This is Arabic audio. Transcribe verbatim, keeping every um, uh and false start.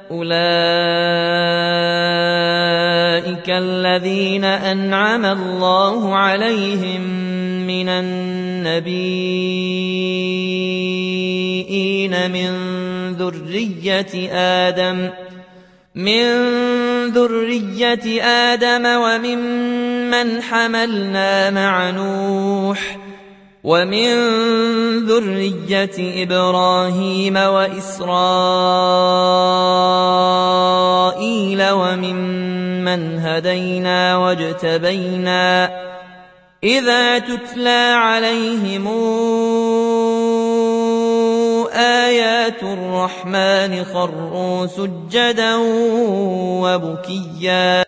أولئك الذين أنعم الله عليهم من النبيين من ذرية آدم من ذرية آدم وممن حملنا مع نوح ومن ذرية إبراهيم وإسرائيل وممن هدينا واجتبينا إذا تتلى عليهم آيات الرحمن خروا سجدا وبكيا